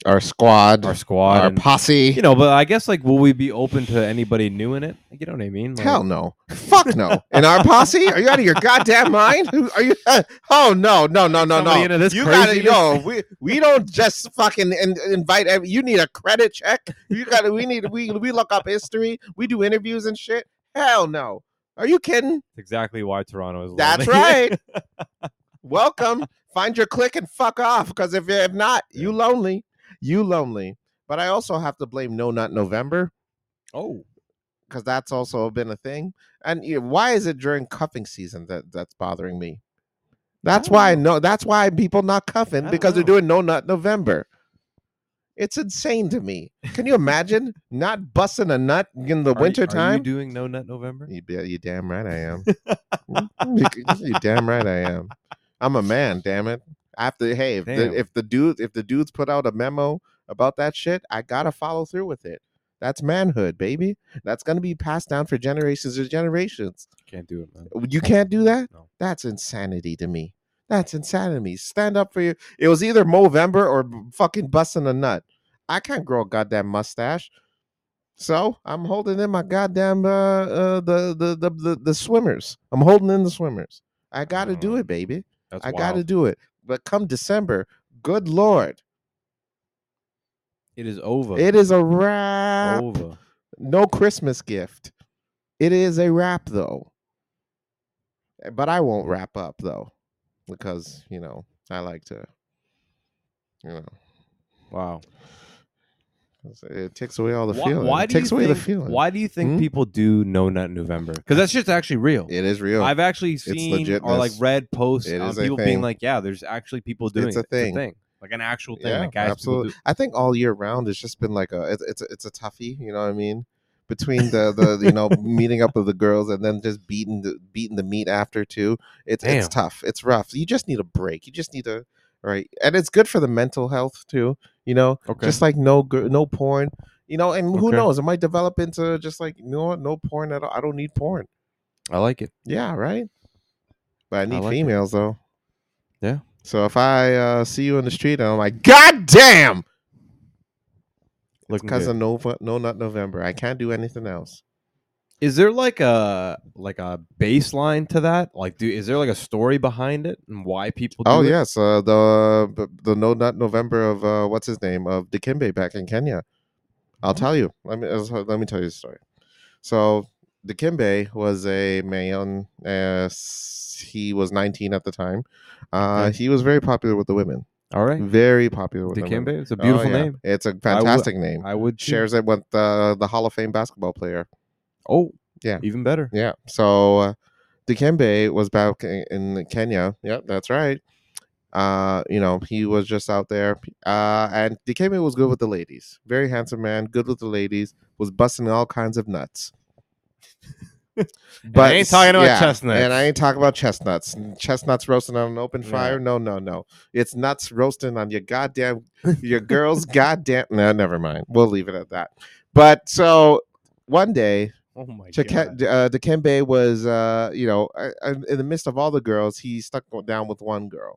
our squad, our squad, our and, posse. you know. But I guess like, will we be open to anybody new in it? You know what I mean? Like, Hell no. Fuck no. In our posse? Are you out of your goddamn mind? Who- Are you? Oh no, no, no, no, Somebody no. into this You gotta craziness? yo. We we don't just fucking in, invite. Every, you need a credit check. You gotta. We need. We we look up history. We do interviews and shit. Hell no. Are you kidding? That's exactly why Toronto is. That's lonely. right. Welcome. Find your click and fuck off. Because if if not, you lonely. You lonely. But I also have to blame No Nut November. Oh, because that's also been a thing. And you know, why is it during cuffing season that that's bothering me? That's I why don't no. That's why people not cuffing I because they're don't know. doing No Nut November. It's insane to me. Can you imagine not busting a nut in the Are, winter you, are you time? doing No Nut November? You, be- you damn right I am. you, you damn right I am. I'm a man. Damn it. After hey, if Damn. the if the dude if the dudes put out a memo about that shit, I gotta follow through with it. That's manhood, baby. That's gonna be passed down for generations and generations. Can't do it, man. You can't do that? No. That's insanity to me. That's insanity. Stand up for you. It was either Movember or fucking busting a nut. I can't grow a goddamn mustache. So I'm holding in my goddamn uh, uh the, the the the the swimmers. I'm holding in the swimmers. I gotta do Oh, it, baby. That's I wild. gotta do it. But come December, good lord, It is over. it is a wrap. over. No Christmas gift. It is a wrap though. But I won't wrap up though, because you know I like to, you know, Wow. it takes away all the Why, feeling. why It do takes you away think, the feeling. Why do you think Hmm? people do No Nut November? Because that shit's actually real. It is real. I've actually seen or like legitness. read posts It on is a people being thing. like, "Yeah, there's actually people doing It's a it. thing. It's a thing, like an actual thing. Yeah, like guys, absolutely. people do." I think all year round it's just been like a it's it's a, it's a toughie. You know what I mean? Between the the you know meeting up with the girls and then just beating the beating the meat after too. It's it's Damn. tough. It's rough. You just need a break. You just need to right, and it's good for the mental health too. You know, Okay. just like no gir- no porn. You know, and who Okay. knows? It might develop into just like you know what, no porn at all. I don't need porn. I like it. Yeah, right. But I need like it. females though. Yeah. So if I uh, see you in the street and I'm like, God damn, Looking because good. of Nova, no, not November. I can't do anything else. Is there like a like a baseline to that? Like, do is there like a story behind it and why people do Oh it? yes, uh, the the the no not November of uh, what's his name of Dikembe back in Kenya. I'll Mhm. tell you. Let me uh, let me tell you the story. So Dikembe was a man. Uh, s- he was nineteen at the time. Uh, Okay. He was very popular with the women. All right. Very popular with the women. Dikembe. It's a Oh, beautiful yeah. name. It's a fantastic name. I would too. Shares it with uh, the Hall of Fame basketball player. Oh, Yeah. even better. Yeah. So uh, Dikembe was back in in Kenya. Yep, that's right. Uh, you know, he was just out there. Uh, and Dikembe was good with the ladies. Very handsome man, good with the ladies, was busting all kinds of nuts. I ain't talking about chestnuts. And I ain't talking about chestnuts. Chestnuts roasting on an open fire? Yeah. No, no, no. It's nuts roasting on your goddamn, your girl's goddamn. No, never mind. We'll leave it at that. But so one day, Oh my Chike- god. uh, Dikembe was, uh, you know, uh, uh, in the midst of all the girls, he stuck down with one girl,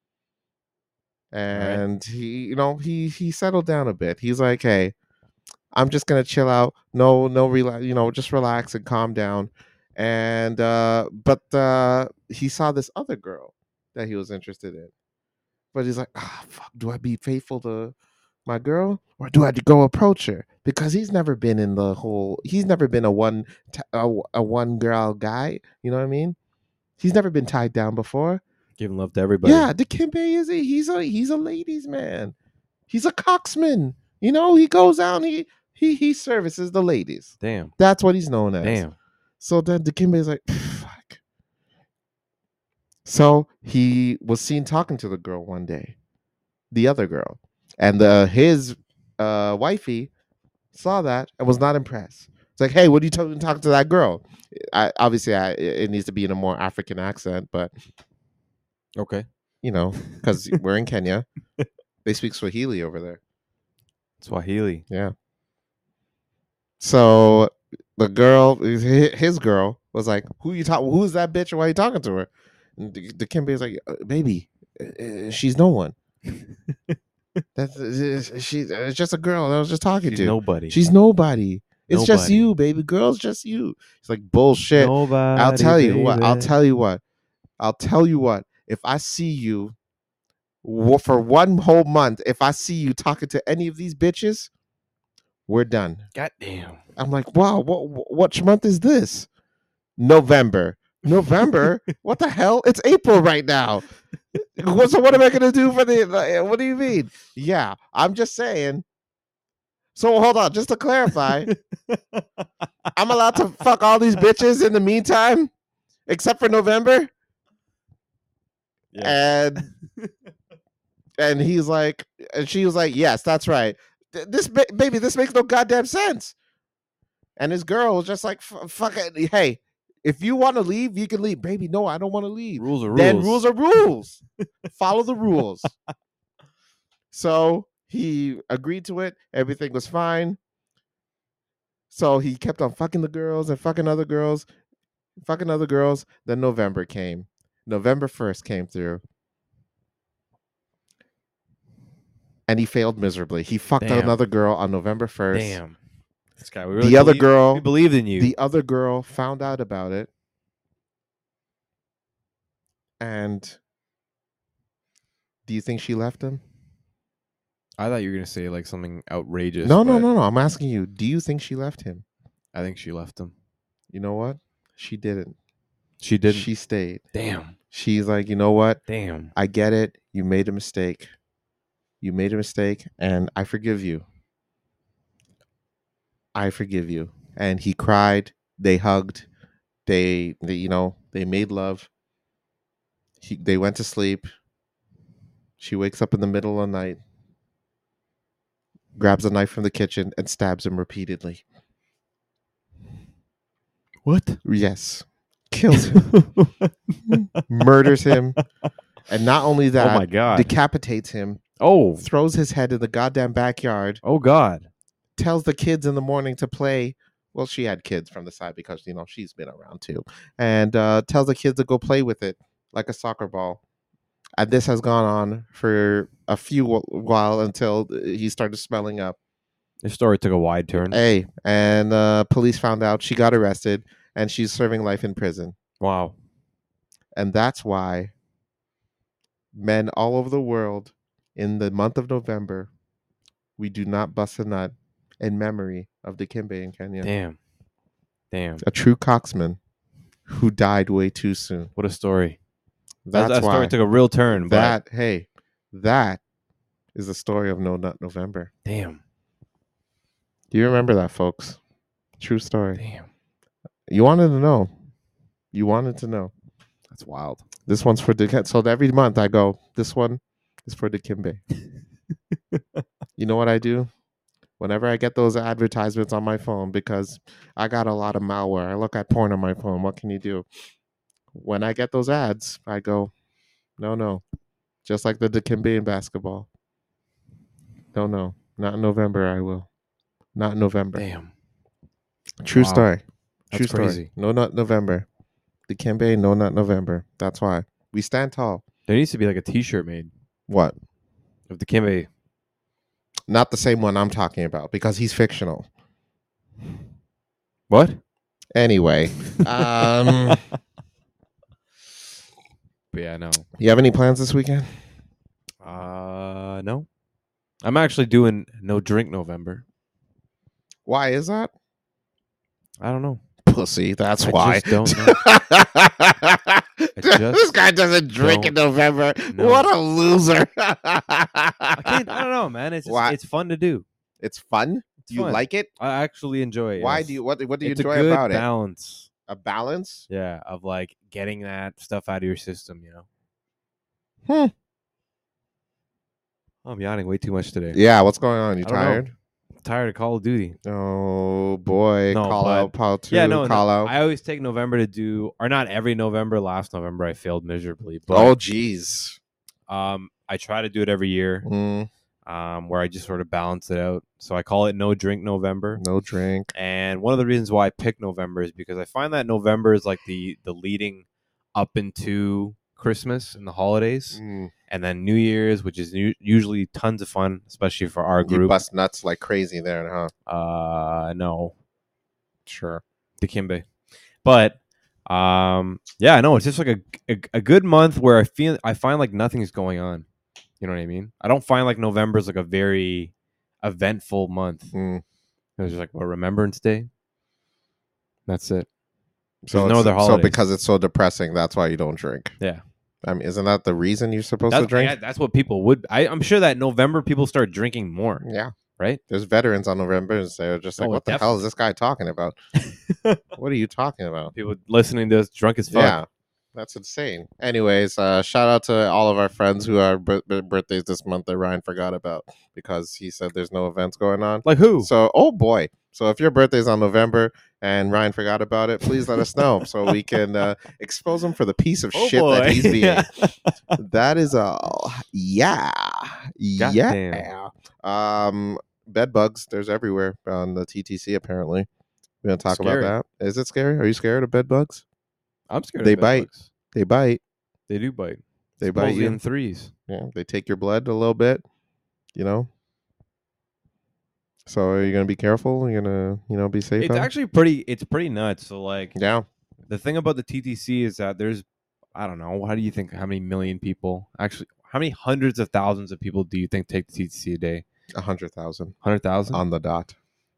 and he, you know, he he settled down a bit. He's like, hey, I'm just gonna chill out. No, no, relax. You know, just relax and calm down. And uh, but uh, he saw this other girl that he was interested in, but he's like, ah, fuck. Do I be faithful to my girl, or do I go approach her? Because he's never been in the whole. He's never been a one t- a, a one girl guy. You know what I mean? He's never been tied down before. Giving love to everybody. Yeah, Dikembe is a he's a he's a ladies man. He's a coxman. You know, he goes out and he he he services the ladies. Damn. That's what he's known as. Damn. So then Dikembe is like, fuck. So he was seen talking to the girl one day, the other girl, and the his uh wifey saw that and was not impressed. It's like, hey, what are you talking talking to that girl? I obviously I, it needs to be in a more African accent, but Okay. you know, because we're in Kenya, they speak Swahili over there. Swahili. Yeah. So the girl, his girl, was like, "Who you talking? Who's that bitch? And why you talking to her?" And the Dikembe is like, "Baby, uh, she's no one." That's she. It's just a girl that I was just talking She's to. nobody. She's nobody. It's just Nobody. you, baby. Girl's just you. It's like bullshit. Nobody. I'll tell you what. I'll baby. tell you what. I'll tell you what. If I see you w- for one whole month, if I see you talking to any of these bitches, we're done. God damn. I'm like, wow. What what month is this? November. November? What the hell? It's April right now. What- So what am I gonna do for the? like, What do you mean? Yeah, I'm just saying. So hold on, just to clarify, I'm allowed to fuck all these bitches in the meantime, except for November. Yes. And and he's like, and she was like, yes, that's right. Th- This ba- baby, this makes no goddamn sense. And his girl was just like, "F- fuck it, hey, if you want to leave, you can leave, baby. No, I don't want to leave. Rules are Then rules. rules are rules. Follow the rules. So he agreed to it. Everything was fine. So he kept on fucking the girls and fucking other girls, fucking other girls. Then November came. November first came through. And he failed miserably. He fucked Damn. another girl on November first. Damn. This guy. We really The other believed- girl, We believed in you. the other girl found out about it. And do you think she left him? I thought you were gonna say like something outrageous. No, no, but no, no. I'm asking you. Do you think she left him? I think she left him. You know what? She didn't. She didn't. She stayed. Damn. She's like, you know what? Damn. I get it. You made a mistake. You made a mistake, and I forgive you. I forgive you. And he cried. They hugged. They, they you know, they made love. He, they went to sleep. She wakes up in the middle of the night, grabs a knife from the kitchen, and stabs him repeatedly. What? Yes. Kills him. Murders him. And not only that, Oh my god. decapitates him, oh. throws his head in the goddamn backyard, Oh god. tells the kids in the morning to play. Well, she had kids from the side because, you know, she's been around too. And uh, tells the kids to go play with it like a soccer ball. And this has gone on for a few wh- while until he started smelling up. This story took a wide turn. Hey, and uh, police found out. She got arrested, and she's serving life in prison. Wow. And that's why men all over the world in the month of November, we do not bust a nut in memory of Dikembe in Kenya. Damn. Damn. A true coxman who died way too soon. What a story. That's that, that why story took a real turn. that, hey, that is the story of No Nut November. But damn. Do you remember that, folks? True story. Damn. You wanted to know. You wanted to know. That's wild. This one's for Dikembe. So every month I go, this one is for Dikembe. You know what I do? Whenever I get those advertisements on my phone, because I got a lot of malware. I look at porn on my phone. What can you do? When I get those ads, I go, no, no. Just like the Dikembe in basketball. No, no. Not in November, I will. Not in November. Damn. True Wow. story. That's True story. crazy. No Nut November. Dikembe, No Nut November. That's why. We stand tall. There needs to be like a T-shirt made What? of the Kimbe. Not the same one I'm talking about because he's fictional. What? Anyway, um, But yeah, no. you have any plans this weekend? Uh, no. I'm actually doing no drink November. Why is that? I don't know. Pussy. That's I why. just don't know. this just guy doesn't drink in November. know. What a loser. I can't. I don't know, man. It's just, Why? it's fun to do. It's fun. It's Do you fun. like it? I actually enjoy it. Why yes. do you? What? What do you it's enjoy a good about it? balance. A balance. Yeah, of like getting that stuff out of your system. You know. Hmm. I'm yawning way too much today. Yeah. What's going on? You I don't know. tired? I'm tired of Call of Duty. Oh boy. No, call but- out. Call two. yeah, no, Call no. out. I always take November to do, or not every November. Last November I failed miserably, but Oh jeez. um, I try to do it every year. Mm, Um, where I just sort of balance it out. So I call it No Drink November. no drink. And one of the reasons why I pick November is because I find that November is like the the leading up into Christmas and the holidays, Mm. and then New Year's, which is u- usually tons of fun, especially for our You group. bust nuts like crazy there, huh? Uh, no, Sure. Dikembe. But um, yeah, no, it's just like a, a a good month where I feel I find like nothing's going on. You know what I mean? I don't find like November is like a very eventful month. Mm. It was just like, well, Remembrance Day. That's it. So There's no it's- other So holidays. because it's so depressing, that's why you don't drink. Yeah. I mean, isn't that the reason you're supposed That's, to drink? I- that's what people would. I, I'm sure that November people start drinking more, Yeah. right? There's veterans on November, and they're just like, Oh, "What the hell is this guy talking about? What are you talking about?" People listening to us drunk as fuck. Yeah, that's insane. Anyways, uh, shout out to all of our friends who are b- b- birthdays this month that Ryan forgot about because he said there's no events going on. Like who? So, oh boy. So if your birthday's on November and Ryan forgot about it, please let us know so we can uh, expose him for the piece of Oh, shit boy. that he's being. Yeah. That is all. Yeah. Yeah. Um, bed bugs. There's everywhere on the T T C, apparently. We're going to talk Scary. about that. Is it scary? Are you scared of bed bugs? I'm scared. They of bed bite. bugs. They bite. They do bite. They bite Supposedly you. in threes. Yeah. They take your blood a little bit, you know? So are you going to be careful? You're going to, you know, be safe? It's out? actually pretty. It's pretty nuts. So like, Yeah. the thing about the T T C is that there's, I don't know, how do you think, how many million people, actually, how many hundreds of thousands of people do you think take the T T C a day? A hundred thousand. one hundred thousand? On the dot.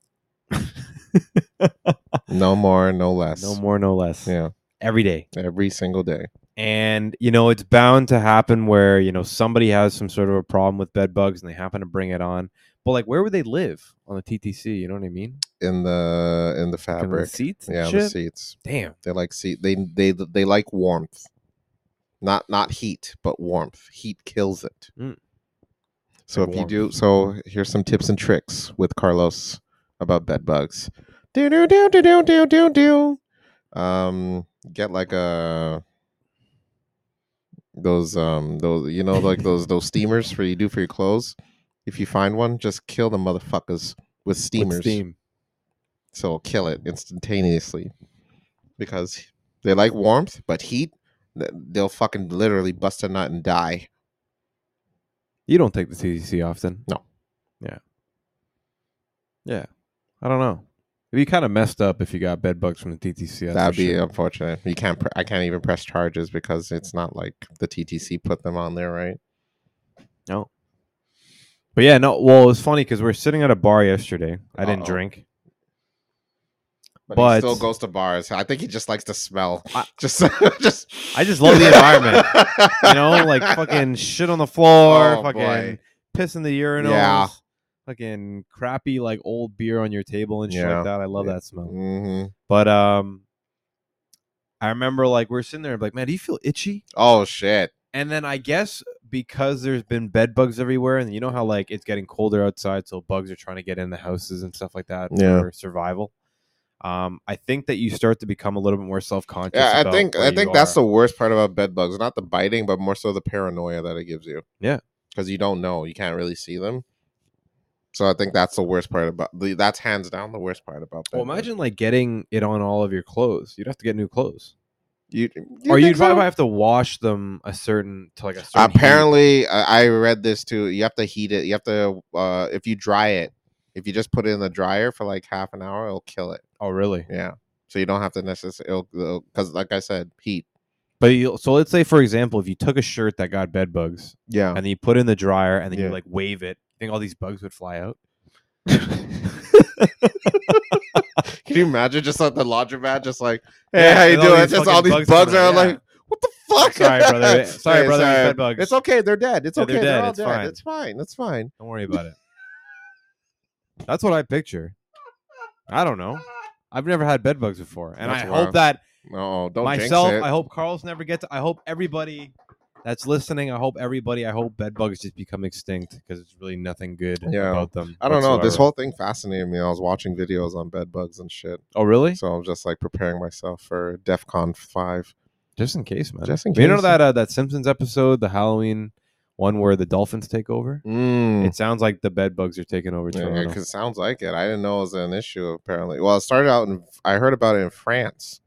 No more, no less. No more, no less. Yeah. Every day. Every single day. And, you know, it's bound to happen where, you know, somebody has some sort of a problem with bed bugs and they happen to bring it on. But, like, where would they live on the T T C? You know what I mean? In the in the Like, on fabric. the seats and Yeah, shit? the seats. Damn. They like seat. They they they like warmth. Not not heat, but warmth. Heat kills it. Mm. So Like if warmth. you do, so here's some tips and tricks with Carlos about bed bugs. Do do do do do do do do. Um, get like a those um those you know like those those steamers for you do for your clothes. If you find one, just kill the motherfuckers with steamers. With steam. So kill it instantaneously because they like warmth, but heat, th- they'll fucking literally bust a nut and die. You don't take the T T C often. No. Yeah. Yeah. I don't know. It'd be kind of messed up if you got bed bugs from the T T C. That's That'd for be sure. unfortunate. You can't. Pre- I can't even press charges because it's not like the T T C put them on there, right? No. But yeah, no. Well, it was funny because we were sitting at a bar yesterday. I didn't Uh-oh. drink. But, But- he still goes to bars. I think he just likes the smell. I- just, just. I just love the environment. You know, like fucking shit on the floor, Oh, fucking boy. piss in the urinals, Yeah. fucking crappy like old beer on your table and shit Yeah. like that. I love Yeah. that smell. hmm But um, I remember like we're sitting there, like, man, do you feel itchy? Oh shit! And then I guess because there's been bed bugs everywhere, and you know how like it's getting colder outside, so bugs are trying to get in the houses and stuff like that Yeah. for survival. Um, I think that you start to become a little bit more self conscious. Yeah, I think I think that's the worst part about bed bugs. Not the biting, but more so the paranoia that it gives you. Yeah. Because you don't know, you can't really see them. So I think that's the worst part about the. That's hands down the worst part about bed Well, bugs. imagine like getting it on all of your clothes. You'd have to get new clothes, You, you or think you'd so? probably have to wash them a certain to like a certain heat. Apparently, I I read this too. You have to heat it. You have to uh, if you dry it, if you just put it in the dryer for like half an hour, it'll kill it. Oh, really? Yeah. So you don't have to necessarily because, like I said, heat. But you, so let's say, for example, if you took a shirt that got bed bugs Yeah. and then you put it in the dryer and then Yeah. you like wave it, you think all these bugs would fly out? Can you imagine just like the laundromat, just like, hey, Yeah, how you and all doing? these Just fucking all these bugs bugs, coming are out, like, yeah. what the fuck? Sorry, brother. Sorry, Hey, brother, bed bugs. It's okay. They're dead. It's Yeah, okay. they're They're, dead. all It's dead. fine. It's fine. It's fine. Don't worry about it. That's what I picture. I don't know. I've never had bed bugs before, and That's I wild. hope that No, don't myself. jinx it. I hope Carlos never gets. I hope everybody that's listening. I hope everybody. I hope bed bugs just become extinct because it's really nothing good Yeah. about them. I don't know. This whatsoever. whole thing fascinated me. I was watching videos on bed bugs and shit. Oh, really? So I'm just like preparing myself for DEFCON five. Just in case, man. Just in You know case. that uh, that Simpsons episode, the Halloween one where the dolphins take over. Mm. It sounds like the bed bugs are taking over Yeah, Toronto. because it sounds like it. I didn't know it was an issue. Apparently, well, it started out in. I heard about it in France.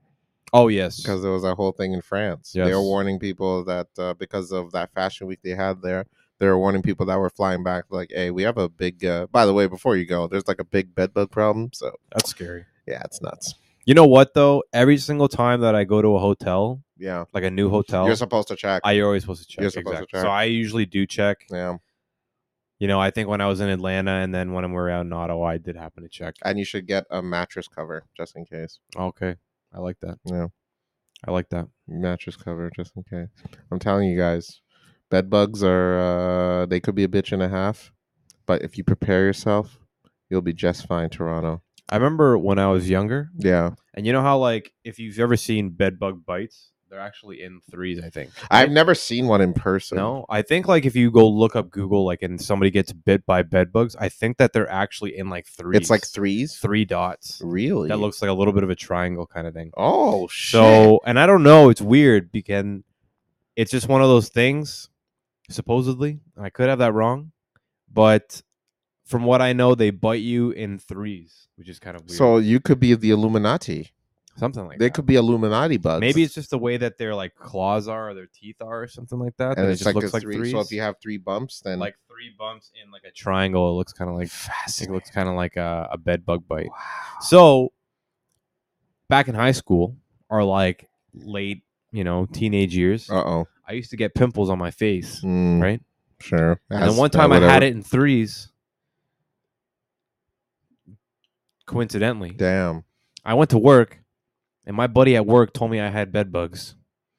Oh yes, because there was a whole thing in France. They were Yes. warning people that uh, because of that fashion week they had there, they were warning people that were flying back, like, "Hey, we have a big." Uh, by the way, before you go, there's like a big bedbug problem. So that's scary. yeah, it's nuts. You know what though? Every single time that I go to a hotel, Yeah, like a new hotel, you're supposed to check. I you're always supposed to check. You're supposed to exactly. check. So I usually do check. Yeah, You know, I think when I was in Atlanta and then when we were out in Ottawa, I did happen to check. and you should get a mattress cover just in case. Okay, I like that. Yeah, I like that. mattress cover just in case. I'm telling you guys, bed bugs are uh, they could be a bitch and a half, but if you prepare yourself, you'll be just fine. Toronto. I remember when I was younger, Yeah, and you know how like if you've ever seen bed bug bites, they're actually in threes. I think. I've right? never seen one in person. No, I think like if you go look up Google, like, and somebody gets bit by bed bugs, I think that they're actually in like threes. It's like threes. three dots. Really? That looks like a little bit of a triangle kind of thing. Oh shit. So, and I don't know, it's weird because it's just one of those things, supposedly. I could have that wrong, but from what I know, they bite you in threes, which is kind of weird. So you could be the Illuminati. Something like They that. could be Illuminati bugs. Maybe it's just the way that their like claws are or their teeth are or something like that. and that it's it just like looks a like three. threes. So if you have three bumps, then like three bumps in like a triangle, it looks kind of like it looks kind of like a, a bed bug bite. wow. So back in high school or like late, you know, teenage years, Uh oh. I used to get pimples on my face, Mm, right? Sure. And As- then one uh, time I whatever. had it in threes. Coincidentally, Damn. I went to work, and my buddy at work told me I had bed bugs.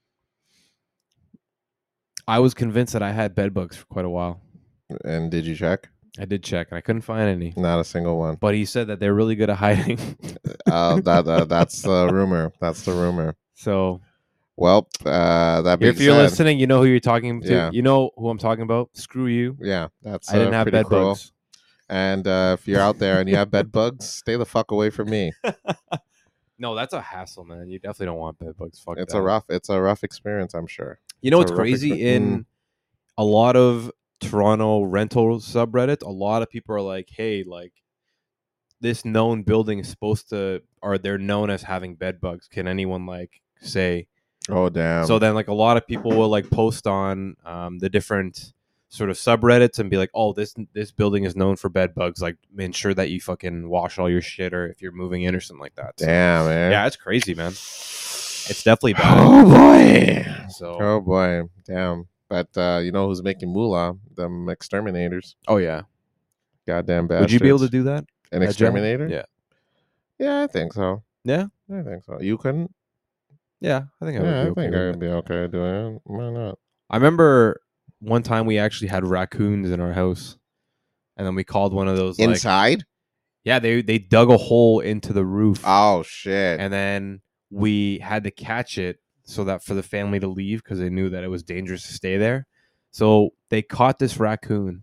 I was convinced that I had bed bugs for quite a while. And did you check? I did check, and I couldn't find any. Not a single one. But he said that they're really good at hiding. Uh, that uh, that's the rumor. That's the rumor. So Well, uh, that being if you're said, listening, you know who you're talking to. Yeah. You know who I'm talking about. Screw you. yeah, that's I didn't uh, have pretty bed cruel. bugs. And uh, if you're out there and you have bed bugs, stay the fuck away from me. No, that's a hassle, man. You definitely don't want bed bugs. Fuck It's that. a rough. It's a rough experience. I'm sure. You know it's what's a rough crazy? expe- In a lot of Toronto rental subreddits, a lot of people are like, hey, like, this known building is supposed to, or they're known as having bed bugs. Can anyone, like, say? Oh damn. So then, like, a lot of people will, like, post on um, the different sort of subreddits and be like, oh, this this building is known for bed bugs. Like, ensure that you fucking wash all your shit or if you're moving in or something like that. So, damn, man. yeah, it's crazy, man. It's definitely bad. Oh boy. So, Oh boy. Damn. But uh, you know who's making moolah? Them exterminators. oh, yeah. Goddamn bastards. Would you be able to do that? an that job? exterminator? Yeah. Yeah, I think so. Yeah? I think so. You couldn't? Yeah, I think I would Yeah, be I okay think with I it. would be okay doing it. Why not? I remember one time we actually had raccoons in our house, and then we called one of those like, Inside? yeah, they they dug a hole into the roof, Oh shit. and then we had to catch it so that for the family to leave because they knew that it was dangerous to stay there. So they caught this raccoon,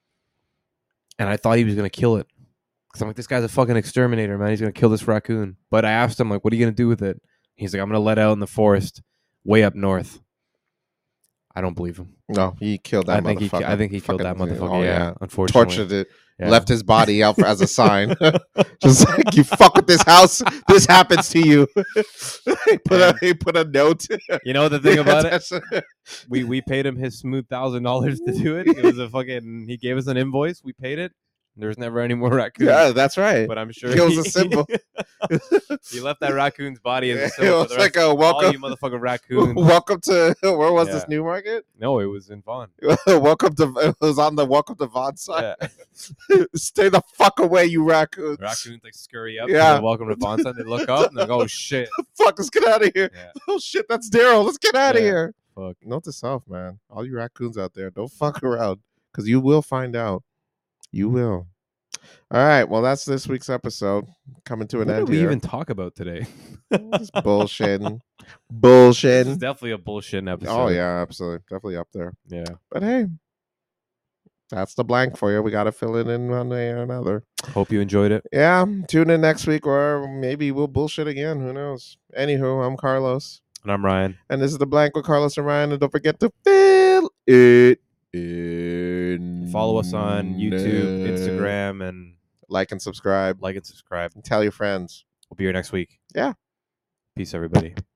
and I thought he was gonna kill it because I'm like, this guy's a fucking exterminator, man. He's gonna kill this raccoon. But I asked him like, what are you gonna do with it? He's like, I'm gonna let it out in the forest, way up north. I don't believe him. No, he killed that I think he, motherfucker. I think he killed that Fucking- motherfucker. Oh, yeah, unfortunately, Tortured it. Yeah. Left his body out for, as a sign. Just like, you fuck with this house, this happens to you. he, put a, he put a note. You know the thing about it? That's- We we paid him his smooth thousand dollars to do it. It was a fucking. He gave us an invoice. We paid it. There's never any more raccoons. Yeah, that's right. But I'm sure It was he, a symbol. he left that raccoon's body as a It symbol. was for the like rest a of all welcome- you motherfucking raccoons. Welcome to, where was this Yeah. New Market? No, it was in Vaughan. Welcome to, it was on the Welcome to Vaughn sign. Yeah. Stay the fuck away, you raccoons. Raccoons like scurry up. Yeah. Yeah. Welcome to Vaughan sign. They look up and they're like, oh shit. Fuck, let's get out of here. Yeah. Oh shit, that's Daryl. Let's get out of Yeah. here. Fuck. Note to self, man. All you raccoons out there, don't fuck around. Because you will find out. You will. All right. Well, that's this week's episode. Coming to an What end did we here. even talk about today? Just bullshitting. This is Bullshitting. definitely a bullshit episode. Oh, yeah, absolutely. Definitely up there. Yeah. But hey, that's the blank for you. We got to fill it in one way or another. Hope you enjoyed it. Yeah. Tune in next week or maybe we'll bullshit again. Who knows? Anywho, I'm Carlos. And I'm Ryan. And this is the blank with Carlos and Ryan. And don't forget to fill it in. Follow us on YouTube, Instagram, and Like and subscribe. like and subscribe. And tell your friends. We'll be here next week. Yeah. Peace, everybody.